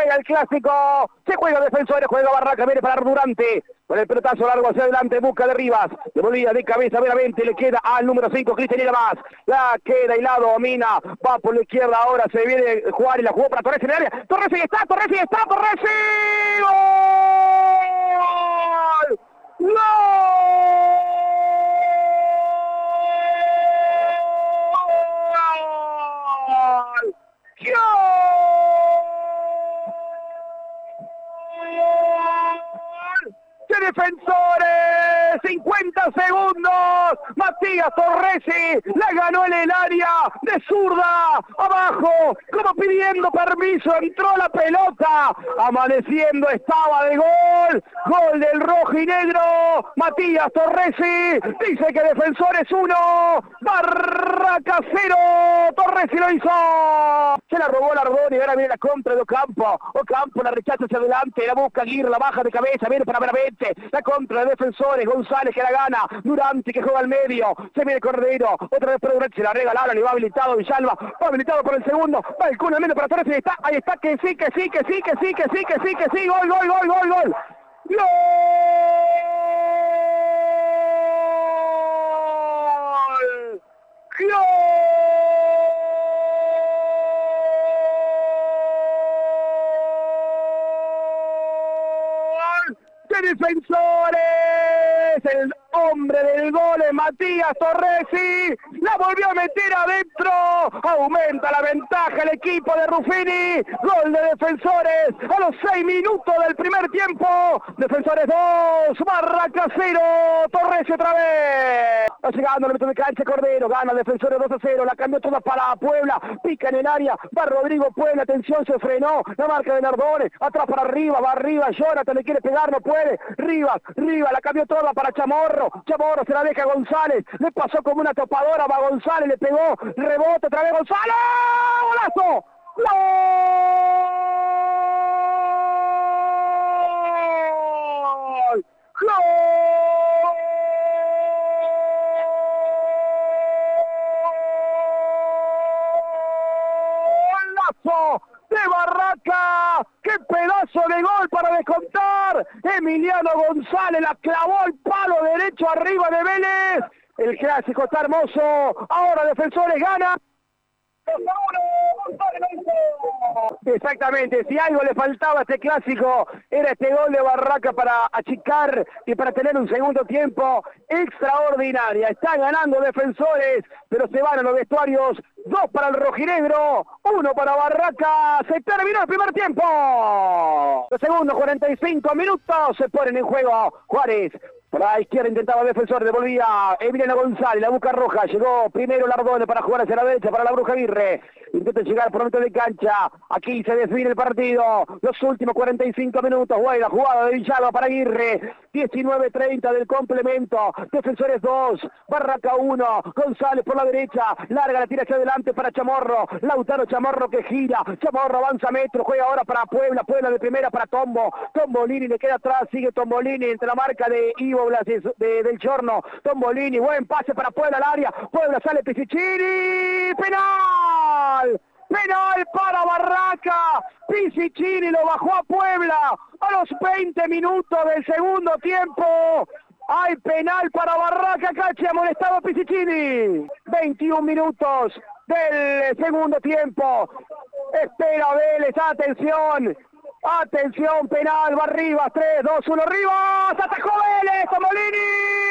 juega el clásico, se juega Defensores, juega Barraca, viene para Durante, con el pelotazo largo hacia adelante, busca de Rivas, devolvía de cabeza meramente, le queda al número 5, Cristian más, la queda y la domina, va por la izquierda ahora, se viene Juárez y la jugó para Torres en el área, Torres y está, ¡gol! ¡Gol! Defensores, 50 segundos, Matías Torresi la ganó en el área de zurda, abajo, como pidiendo permiso, entró la pelota, amaneciendo estaba de gol del rojo y negro, Matías Torresi, dice que Defensores 1, Barraca 0, Torresi lo hizo, se la robó Lardoni, ahora viene la contra de Ocampo, la rechaza hacia adelante, la busca Aguirre, la baja de cabeza, viene para Benavente, la contra de Defensores, González que la gana, Durante que juega al medio, se viene Cordero, otra vez para Durante, se la regalaron y va habilitado Villalba, va habilitado por el segundo, va el Kun al medio para Torres y ahí está, que sí, gol. ¡Gol! De Defensores, el hombre del gol es Matías Torresi, la volvió a meter adentro, aumenta la ventaja el equipo de Ruffini, gol de Defensores a los 6 minutos del primer tiempo, Defensores 2, Barraca 0, Torresi otra vez, va llegando el metro de cancha Cordero, gana Defensores 2-0, la cambió toda para Puebla, pica en el área, va Rodrigo Puebla, atención, se frenó, la marca de Nardone, atrás para arriba, va arriba, Jonathan le quiere pegar, no puede, Rivas, la cambió toda para Chamorro se la deja a González, le pasó como una topadora, va González, le pegó, rebote otra vez González, ¡golazo! ¡Golazo! De Barraca, qué pedazo de gol para descontar, Emiliano González la clavó al palo derecho arriba de Vélez, el clásico está hermoso, ahora Defensores gana. Exactamente, si algo le faltaba a este clásico era este gol de Barraca para achicar y para tener un segundo tiempo extraordinaria. Está ganando Defensores, pero se van a los vestuarios, 2 para el rojinegro, 1 para Barraca. Se terminó el primer tiempo. Los segundos 45 minutos se ponen en juego Juárez. Por la izquierda intentaba Defensor, devolvía Emiliano González, la busca Roja, llegó primero Lardone para jugar hacia la derecha para la Bruja Aguirre, intenta llegar por metro de cancha, aquí se define el partido, los últimos 45 minutos, buena jugada de Villalba para Aguirre, 19:30 del complemento, Defensores 2, Barraca 1, González por la derecha, larga la tira hacia adelante para Chamorro, Lautaro Chamorro que gira, Chamorro avanza metro, juega ahora para Puebla de primera para Tombolini le queda atrás, sigue Tombolini entre la marca de Ivo del Giorno, Tombolini, buen pase para Puebla al área, Puebla sale Pisicini, penal para Barraca, Pisicini lo bajó a Puebla a los 20 minutos del segundo tiempo, hay penal para Barraca, Cachi ha molestado a Pisicini, 21 minutos del segundo tiempo, espera Vélez, atención, penal, va Rivas, 3, 2, 1, Rivas, atajó Vélez, Tombolini,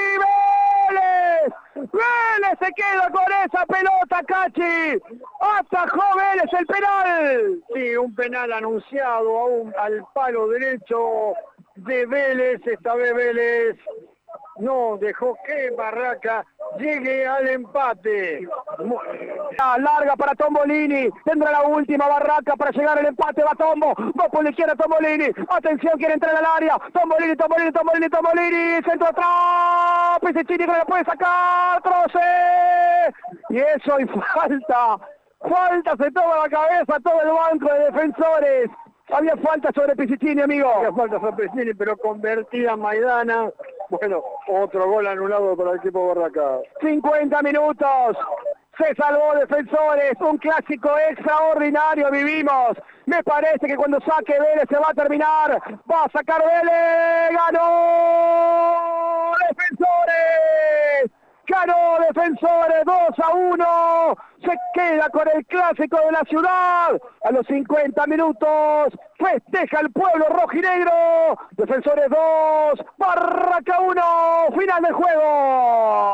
Vélez se queda con esa pelota, Cachi, atajó Vélez el penal. Sí, un penal anunciado al palo derecho de Vélez, esta vez Vélez no dejó que Barraca llegue al empate. Larga para Tombolini, tendrá la última Barraca para llegar al empate, va Tombo, va por la izquierda Tombolini, atención, quiere entrar al área, Tombolini, centro atrás, Pisicini que no la puede sacar, Troce, y eso y falta, se toma la cabeza todo el banco de Defensores. Había falta sobre Pisicini, amigo. Había falta sobre Pisicini, pero convertida Maidana. Bueno, otro gol anulado para el equipo Barraca. 50 minutos. Se salvó Defensores, un clásico extraordinario vivimos. Me parece que cuando saque Vélez se va a terminar. Va a sacar Vélez. ¡Ganó Defensores! Ganó Defensores 2-1. Se queda con el clásico de la ciudad. A los 50 minutos festeja el pueblo rojinegro. Defensores 2, Barraca 1. Final del juego.